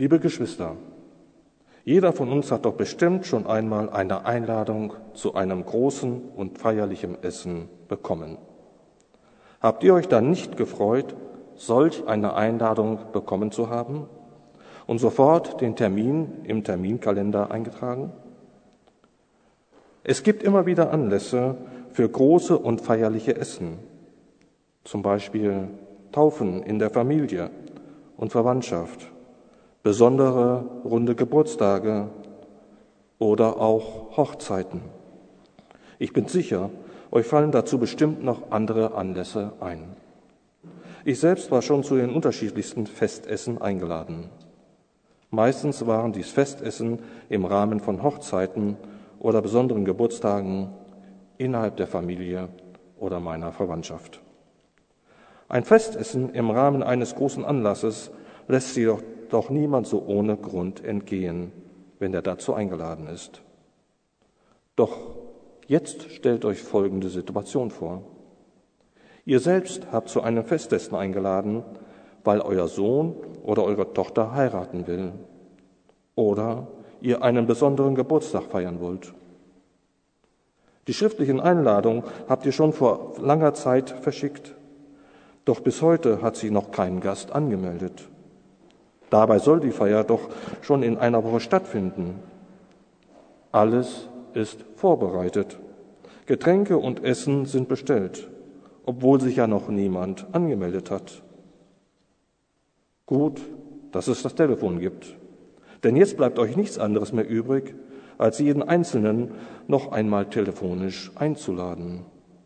Liebe Geschwister, jeder von uns hat doch bestimmt schon einmal eine Einladung zu einem großen und feierlichen Essen bekommen. Habt ihr euch dann nicht gefreut, solch eine Einladung bekommen zu haben und sofort den Termin im Terminkalender eingetragen? Es gibt immer wieder Anlässe für große und feierliche Essen, zum Beispiel Taufen in der Familie und Verwandtschaft, besondere runde Geburtstage oder auch Hochzeiten. Ich bin sicher, euch fallen dazu bestimmt noch andere Anlässe ein. Ich selbst war schon zu den unterschiedlichsten Festessen eingeladen. Meistens waren dies Festessen im Rahmen von Hochzeiten oder besonderen Geburtstagen innerhalb der Familie oder meiner Verwandtschaft. Ein Festessen im Rahmen eines großen Anlasses lässt sich doch niemand so ohne Grund entgehen, wenn er dazu eingeladen ist. Doch jetzt stellt euch folgende Situation vor. Ihr selbst habt zu einem Festessen eingeladen, weil euer Sohn oder eure Tochter heiraten will oder ihr einen besonderen Geburtstag feiern wollt. Die schriftlichen Einladungen habt ihr schon vor langer Zeit verschickt, doch bis heute hat sich noch kein Gast angemeldet. Dabei soll die Feier doch schon in einer Woche stattfinden. Alles ist vorbereitet. Getränke und Essen sind bestellt, obwohl sich ja noch niemand angemeldet hat. Gut, dass es das Telefon gibt. Denn jetzt bleibt euch nichts anderes mehr übrig, als jeden Einzelnen noch einmal telefonisch einzuladen.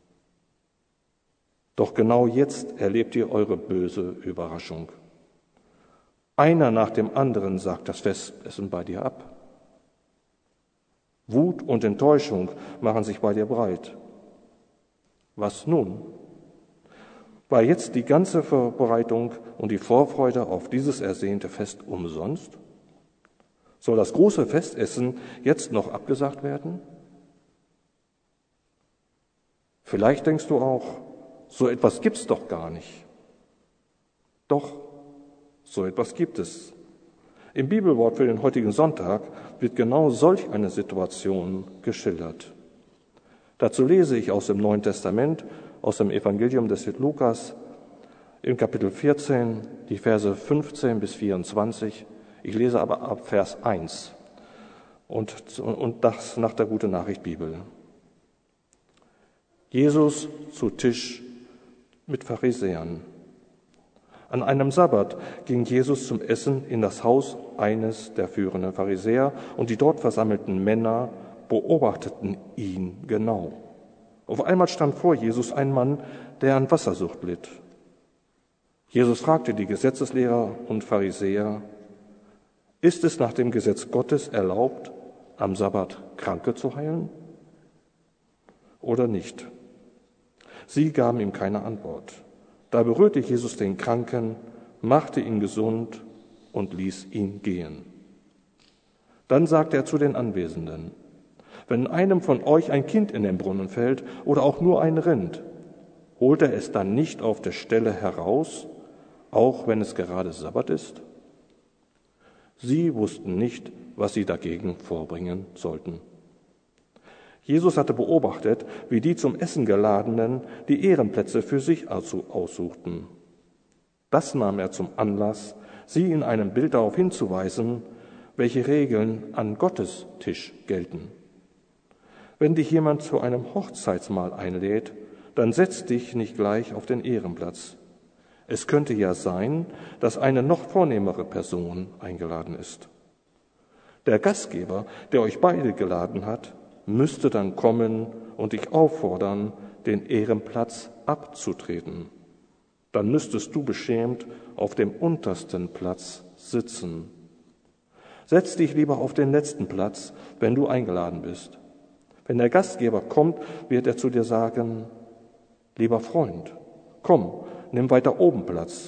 Doch genau jetzt erlebt ihr eure böse Überraschung. Einer nach dem anderen sagt das Festessen bei dir ab. Wut und Enttäuschung machen sich bei dir breit. Was nun? War jetzt die ganze Vorbereitung und die Vorfreude auf dieses ersehnte Fest umsonst? Soll das große Festessen jetzt noch abgesagt werden? Vielleicht denkst du auch, so etwas gibt's doch gar nicht. Doch, so etwas gibt es. Im Bibelwort für den heutigen Sonntag wird genau solch eine Situation geschildert. Dazu lese ich aus dem Neuen Testament, aus dem Evangelium des Lukas, im Kapitel 14, die Verse 15 bis 24. Ich lese aber ab Vers 1 und das nach der Gute Nachricht Bibel. Jesus zu Tisch mit Pharisäern. An einem Sabbat ging Jesus zum Essen in das Haus eines der führenden Pharisäer und die dort versammelten Männer beobachteten ihn genau. Auf einmal stand vor Jesus ein Mann, der an Wassersucht litt. Jesus fragte die Gesetzeslehrer und Pharisäer: Ist es nach dem Gesetz Gottes erlaubt, am Sabbat Kranke zu heilen oder nicht? Sie gaben ihm keine Antwort. Da berührte Jesus den Kranken, machte ihn gesund und ließ ihn gehen. Dann sagte er zu den Anwesenden: Wenn einem von euch ein Kind in den Brunnen fällt oder auch nur ein Rind, holt er es dann nicht auf der Stelle heraus, auch wenn es gerade Sabbat ist? Sie wussten nicht, was sie dagegen vorbringen sollten. Jesus hatte beobachtet, wie die zum Essen Geladenen die Ehrenplätze für sich aussuchten. Das nahm er zum Anlass, sie in einem Bild darauf hinzuweisen, welche Regeln an Gottes Tisch gelten. Wenn dich jemand zu einem Hochzeitsmahl einlädt, dann setz dich nicht gleich auf den Ehrenplatz. Es könnte ja sein, dass eine noch vornehmere Person eingeladen ist. Der Gastgeber, der euch beide geladen hat, müsste dann kommen und dich auffordern, den Ehrenplatz abzutreten. Dann müsstest du beschämt auf dem untersten Platz sitzen. Setz dich lieber auf den letzten Platz, wenn du eingeladen bist. Wenn der Gastgeber kommt, wird er zu dir sagen: Lieber Freund, komm, nimm weiter oben Platz.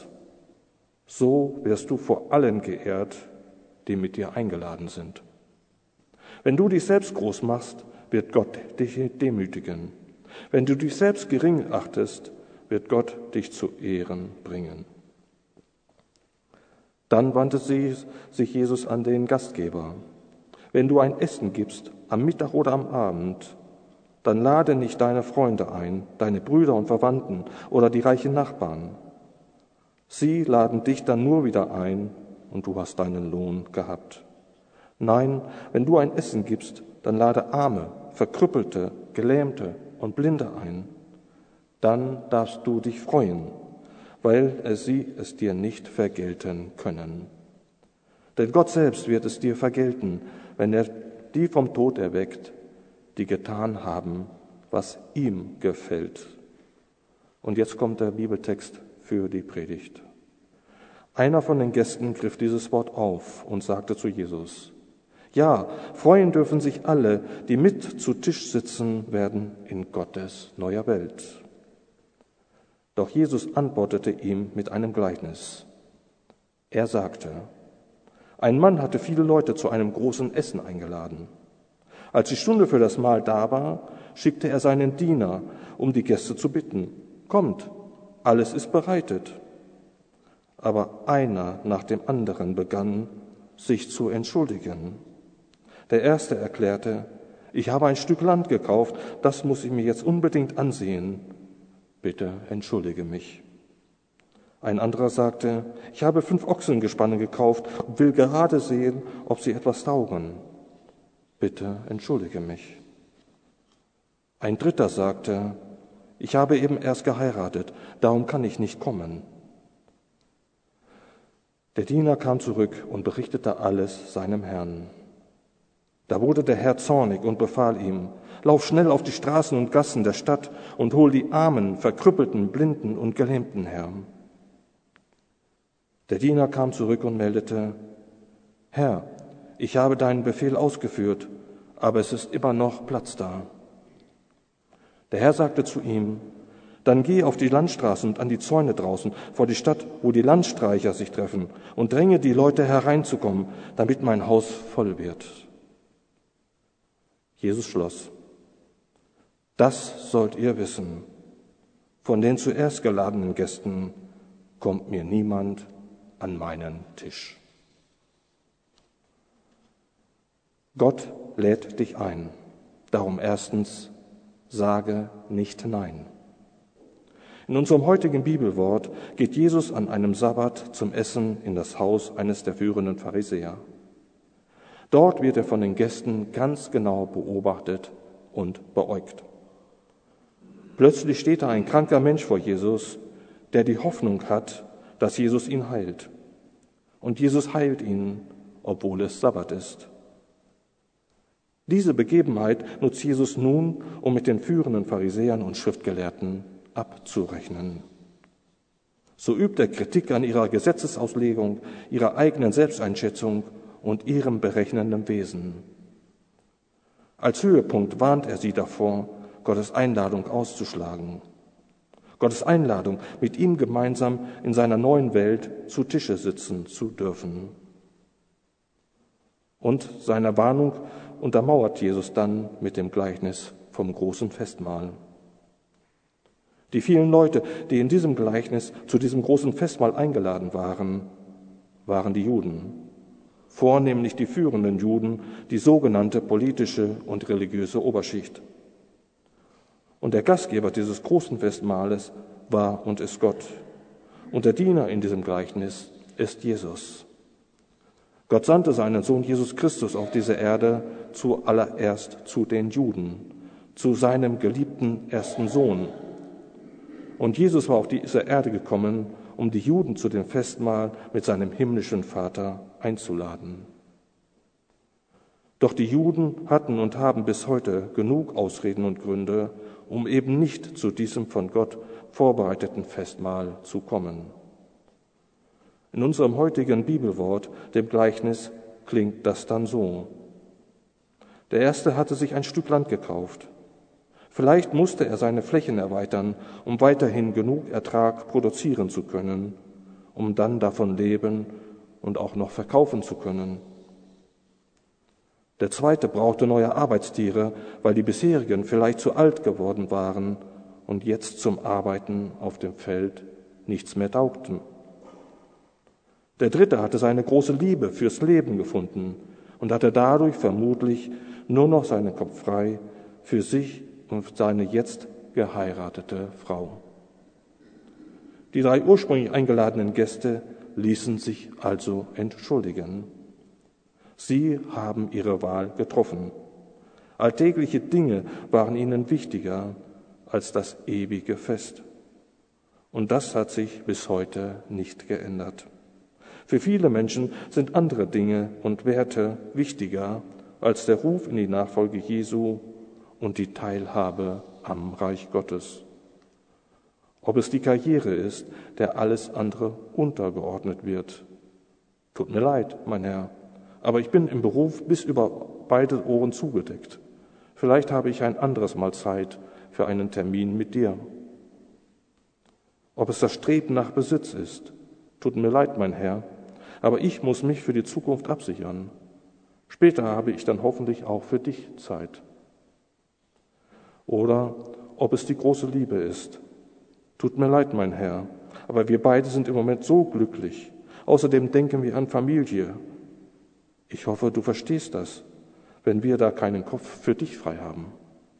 So wirst du vor allen geehrt, die mit dir eingeladen sind. Wenn du dich selbst groß machst, wird Gott dich demütigen. Wenn du dich selbst gering achtest, wird Gott dich zu Ehren bringen. Dann wandte sich Jesus an den Gastgeber. Wenn du ein Essen gibst, am Mittag oder am Abend, dann lade nicht deine Freunde ein, deine Brüder und Verwandten oder die reichen Nachbarn. Sie laden dich dann nur wieder ein und du hast deinen Lohn gehabt. Nein, wenn du ein Essen gibst, dann lade Arme, Verkrüppelte, Gelähmte und Blinde ein. Dann darfst du dich freuen, weil sie es dir nicht vergelten können. Denn Gott selbst wird es dir vergelten, wenn er die vom Tod erweckt, die getan haben, was ihm gefällt. Und jetzt kommt der Bibeltext für die Predigt. Einer von den Gästen griff dieses Wort auf und sagte zu Jesus: Ja, freuen dürfen sich alle, die mit zu Tisch sitzen werden in Gottes neuer Welt. Doch Jesus antwortete ihm mit einem Gleichnis. Er sagte: Ein Mann hatte viele Leute zu einem großen Essen eingeladen. Als die Stunde für das Mahl da war, schickte er seinen Diener, um die Gäste zu bitten: Kommt, alles ist bereitet. Aber einer nach dem anderen begann, sich zu entschuldigen. Der erste erklärte: Ich habe ein Stück Land gekauft, das muss ich mir jetzt unbedingt ansehen. Bitte entschuldige mich. Ein anderer sagte: Ich habe 5 Ochsengespanne gekauft und will gerade sehen, ob sie etwas taugen. Bitte entschuldige mich. Ein dritter sagte: Ich habe eben erst geheiratet, darum kann ich nicht kommen. Der Diener kam zurück und berichtete alles seinem Herrn. Da wurde der Herr zornig und befahl ihm: Lauf schnell auf die Straßen und Gassen der Stadt und hol die Armen, Verkrüppelten, Blinden und Gelähmten her. Der Diener kam zurück und meldete: Herr, ich habe deinen Befehl ausgeführt, aber es ist immer noch Platz da. Der Herr sagte zu ihm: Dann geh auf die Landstraßen und an die Zäune draußen vor die Stadt, wo die Landstreicher sich treffen, und dränge die Leute hereinzukommen, damit mein Haus voll wird. Jesus schloss: Das sollt ihr wissen. Von den zuerst geladenen Gästen kommt mir niemand an meinen Tisch. Gott lädt dich ein. Darum erstens, sage nicht Nein. In unserem heutigen Bibelwort geht Jesus an einem Sabbat zum Essen in das Haus eines der führenden Pharisäer. Dort wird er von den Gästen ganz genau beobachtet und beäugt. Plötzlich steht da ein kranker Mensch vor Jesus, der die Hoffnung hat, dass Jesus ihn heilt. Und Jesus heilt ihn, obwohl es Sabbat ist. Diese Begebenheit nutzt Jesus nun, um mit den führenden Pharisäern und Schriftgelehrten abzurechnen. So übt er Kritik an ihrer Gesetzesauslegung, ihrer eigenen Selbsteinschätzung und ihrem berechnenden Wesen. Als Höhepunkt warnt er sie davor, Gottes Einladung auszuschlagen. Gottes Einladung, mit ihm gemeinsam in seiner neuen Welt zu Tische sitzen zu dürfen. Und seine Warnung untermauert Jesus dann mit dem Gleichnis vom großen Festmahl. Die vielen Leute, die in diesem Gleichnis zu diesem großen Festmahl eingeladen waren, waren die Juden, vornehmlich die führenden Juden, die sogenannte politische und religiöse Oberschicht. Und der Gastgeber dieses großen Festmahles war und ist Gott. Und der Diener in diesem Gleichnis ist Jesus. Gott sandte seinen Sohn Jesus Christus auf diese Erde zuallererst zu den Juden, zu seinem geliebten ersten Sohn. Und Jesus war auf diese Erde gekommen, um die Juden zu dem Festmahl mit seinem himmlischen Vater einzuladen. Doch die Juden hatten und haben bis heute genug Ausreden und Gründe, um eben nicht zu diesem von Gott vorbereiteten Festmahl zu kommen. In unserem heutigen Bibelwort, dem Gleichnis, klingt das dann so. Der Erste hatte sich ein Stück Land gekauft. Vielleicht musste er seine Flächen erweitern, um weiterhin genug Ertrag produzieren zu können, um dann davon leben und auch noch verkaufen zu können. Der Zweite brauchte neue Arbeitstiere, weil die bisherigen vielleicht zu alt geworden waren und jetzt zum Arbeiten auf dem Feld nichts mehr taugten. Der dritte hatte seine große Liebe fürs Leben gefunden und hatte dadurch vermutlich nur noch seinen Kopf frei für sich und seine jetzt geheiratete Frau. Die 3 ursprünglich eingeladenen Gäste ließen sich also entschuldigen. Sie haben ihre Wahl getroffen. Alltägliche Dinge waren ihnen wichtiger als das ewige Fest. Und das hat sich bis heute nicht geändert. Für viele Menschen sind andere Dinge und Werte wichtiger als der Ruf in die Nachfolge Jesu und die Teilhabe am Reich Gottes. Ob es die Karriere ist, der alles andere untergeordnet wird. Tut mir leid, mein Herr, aber ich bin im Beruf bis über beide Ohren zugedeckt. Vielleicht habe ich ein anderes Mal Zeit für einen Termin mit dir. Ob es das Streben nach Besitz ist. Tut mir leid, mein Herr, aber ich muss mich für die Zukunft absichern. Später habe ich dann hoffentlich auch für dich Zeit. Oder ob es die große Liebe ist. Tut mir leid, mein Herr, aber wir beide sind im Moment so glücklich. Außerdem denken wir an Familie. Ich hoffe, du verstehst das, wenn wir da keinen Kopf für dich frei haben.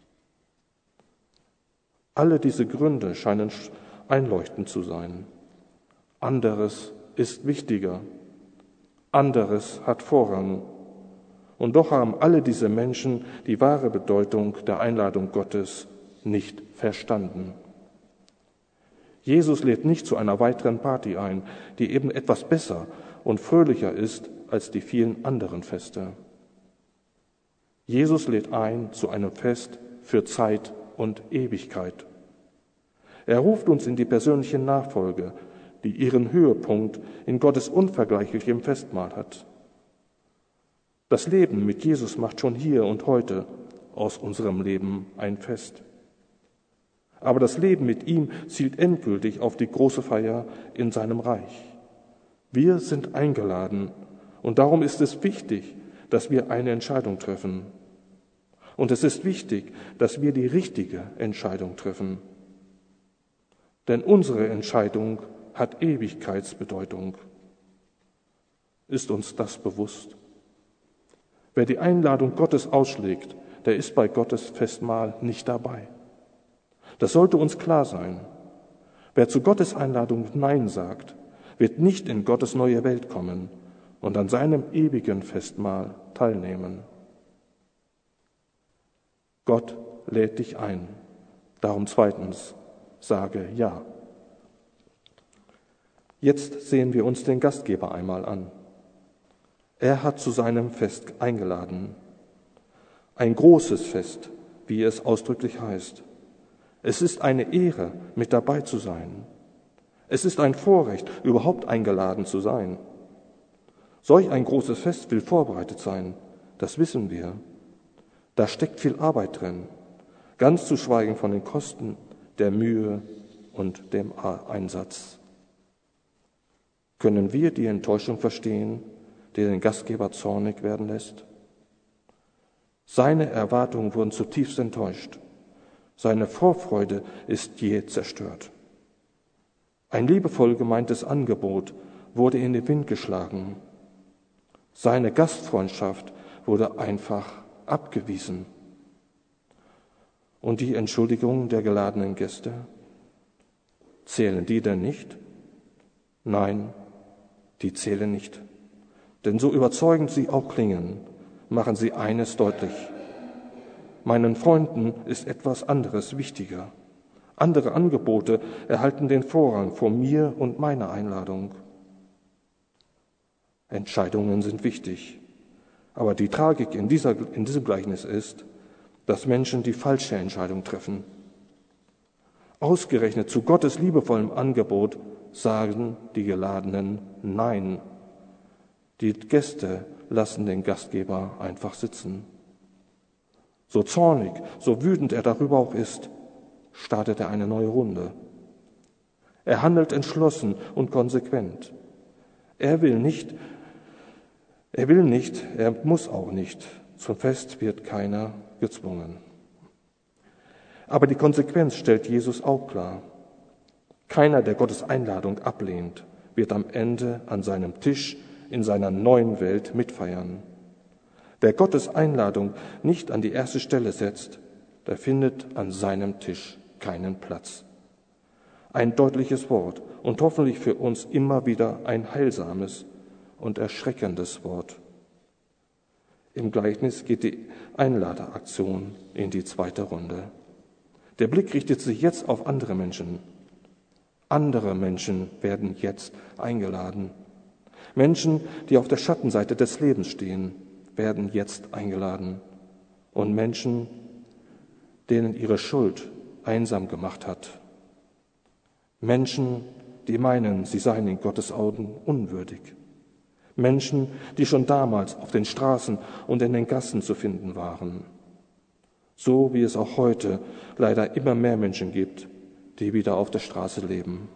Alle diese Gründe scheinen einleuchtend zu sein. Anderes ist wichtiger. Anderes hat Vorrang. Und doch haben alle diese Menschen die wahre Bedeutung der Einladung Gottes nicht verstanden. Jesus lädt nicht zu einer weiteren Party ein, die eben etwas besser und fröhlicher ist als die vielen anderen Feste. Jesus lädt ein zu einem Fest für Zeit und Ewigkeit. Er ruft uns in die persönliche Nachfolge, die ihren Höhepunkt in Gottes unvergleichlichem Festmahl hat. Das Leben mit Jesus macht schon hier und heute aus unserem Leben ein Fest. Aber das Leben mit ihm zielt endgültig auf die große Feier in seinem Reich. Wir sind eingeladen und darum ist es wichtig, dass wir eine Entscheidung treffen. Und es ist wichtig, dass wir die richtige Entscheidung treffen. Denn unsere Entscheidung hat Ewigkeitsbedeutung. Ist uns das bewusst? Wer die Einladung Gottes ausschlägt, der ist bei Gottes Festmahl nicht dabei. Das sollte uns klar sein. Wer zu Gottes Einladung Nein sagt, wird nicht in Gottes neue Welt kommen und an seinem ewigen Festmahl teilnehmen. Gott lädt dich ein. Darum zweitens, sage Ja. Jetzt sehen wir uns den Gastgeber einmal an. Er hat zu seinem Fest eingeladen. Ein großes Fest, wie es ausdrücklich heißt. Es ist eine Ehre, mit dabei zu sein. Es ist ein Vorrecht, überhaupt eingeladen zu sein. Solch ein großes Fest will vorbereitet sein, das wissen wir. Da steckt viel Arbeit drin, ganz zu schweigen von den Kosten, der Mühe und dem Einsatz. Können wir die Enttäuschung verstehen, die den Gastgeber zornig werden lässt? Seine Erwartungen wurden zutiefst enttäuscht. Seine Vorfreude ist jäh zerstört. Ein liebevoll gemeintes Angebot wurde in den Wind geschlagen. Seine Gastfreundschaft wurde einfach abgewiesen. Und die Entschuldigungen der geladenen Gäste? Zählen die denn nicht? Nein, die zählen nicht. Denn so überzeugend sie auch klingen, machen sie eines deutlich. Meinen Freunden ist etwas anderes wichtiger. Andere Angebote erhalten den Vorrang vor mir und meiner Einladung. Entscheidungen sind wichtig. Aber die Tragik in diesem Gleichnis ist, dass Menschen die falsche Entscheidung treffen. Ausgerechnet zu Gottes liebevollem Angebot sagen die Geladenen Nein. Die Gäste lassen den Gastgeber einfach sitzen. So zornig, so wütend er darüber auch ist, startet er eine neue Runde. Er handelt entschlossen und konsequent. Er muss auch nicht. Zum Fest wird keiner gezwungen. Aber die Konsequenz stellt Jesus auch klar. Keiner, der Gottes Einladung ablehnt, wird am Ende an seinem Tisch in seiner neuen Welt mitfeiern. Wer Gottes Einladung nicht an die erste Stelle setzt, der findet an seinem Tisch keinen Platz. Ein deutliches Wort und hoffentlich für uns immer wieder ein heilsames und erschreckendes Wort. Im Gleichnis geht die Einladeraktion in die zweite Runde. Der Blick richtet sich jetzt auf andere Menschen. Andere Menschen werden jetzt eingeladen. Menschen, die auf der Schattenseite des Lebens stehen, werden jetzt eingeladen. Und Menschen, denen ihre Schuld einsam gemacht hat. Menschen, die meinen, sie seien in Gottes Augen unwürdig. Menschen, die schon damals auf den Straßen und in den Gassen zu finden waren. So wie es auch heute leider immer mehr Menschen gibt, die wieder auf der Straße leben.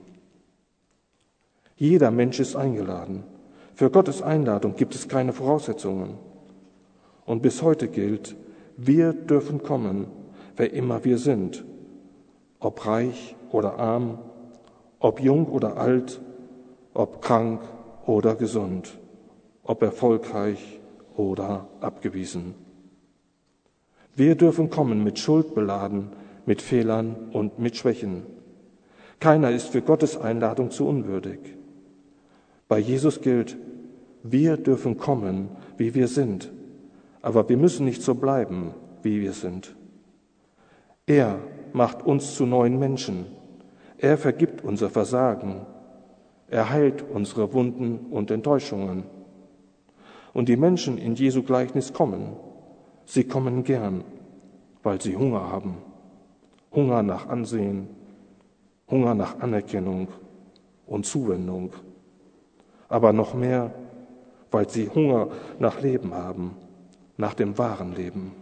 Jeder Mensch ist eingeladen. Für Gottes Einladung gibt es keine Voraussetzungen. Und bis heute gilt, wir dürfen kommen, wer immer wir sind, ob reich oder arm, ob jung oder alt, ob krank oder gesund, ob erfolgreich oder abgewiesen. Wir dürfen kommen mit Schuld beladen, mit Fehlern und mit Schwächen. Keiner ist für Gottes Einladung zu unwürdig. Bei Jesus gilt, wir dürfen kommen, wie wir sind, aber wir müssen nicht so bleiben, wie wir sind. Er macht uns zu neuen Menschen. Er vergibt unser Versagen. Er heilt unsere Wunden und Enttäuschungen. Und die Menschen in Jesu Gleichnis kommen. Sie kommen gern, weil sie Hunger haben. Hunger nach Ansehen, Hunger nach Anerkennung und Zuwendung. Aber noch mehr, weil sie Hunger nach Leben haben, nach dem wahren Leben.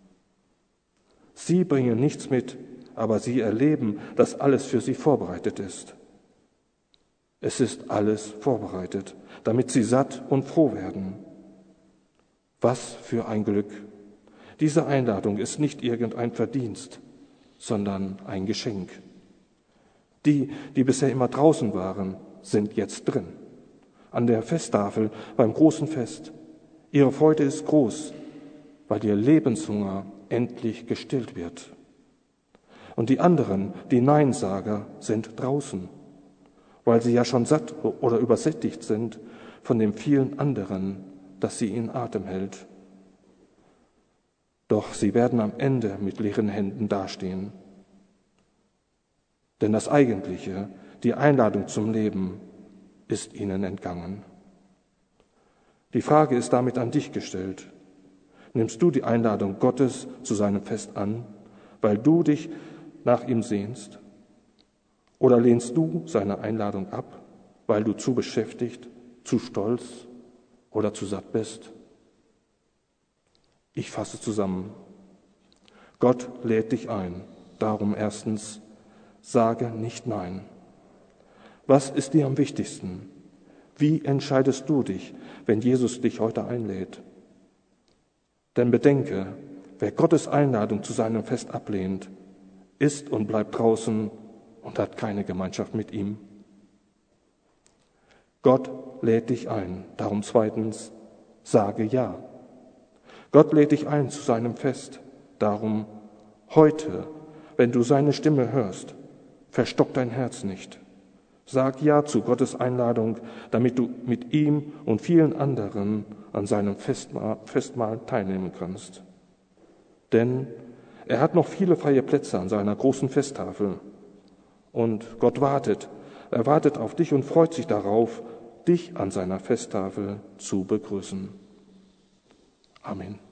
Sie bringen nichts mit, aber sie erleben, dass alles für sie vorbereitet ist. Es ist alles vorbereitet, damit sie satt und froh werden. Was für ein Glück! Diese Einladung ist nicht irgendein Verdienst, sondern ein Geschenk. Die bisher immer draußen waren, sind jetzt drin. An der Festtafel beim großen Fest. Ihre Freude ist groß, weil ihr Lebenshunger endlich gestillt wird. Und die anderen, die Neinsager, sind draußen, weil sie ja schon satt oder übersättigt sind von dem vielen anderen, das sie in Atem hält. Doch sie werden am Ende mit leeren Händen dastehen. Denn das Eigentliche, die Einladung zum Leben, ist ihnen entgangen. Die Frage ist damit an dich gestellt. Nimmst du die Einladung Gottes zu seinem Fest an, weil du dich nach ihm sehnst? Oder lehnst du seine Einladung ab, weil du zu beschäftigt, zu stolz oder zu satt bist? Ich fasse zusammen. Gott lädt dich ein. Darum erstens, sage nicht Nein. Was ist dir am wichtigsten? Wie entscheidest du dich, wenn Jesus dich heute einlädt? Denn bedenke, wer Gottes Einladung zu seinem Fest ablehnt, ist und bleibt draußen und hat keine Gemeinschaft mit ihm. Gott lädt dich ein. Darum zweitens, sage Ja. Gott lädt dich ein zu seinem Fest. Darum heute, wenn du seine Stimme hörst, verstock dein Herz nicht. Sag Ja zu Gottes Einladung, damit du mit ihm und vielen anderen an seinem Festmahl teilnehmen kannst. Denn er hat noch viele freie Plätze an seiner großen Festtafel. Und Gott wartet. Er wartet auf dich und freut sich darauf, dich an seiner Festtafel zu begrüßen. Amen.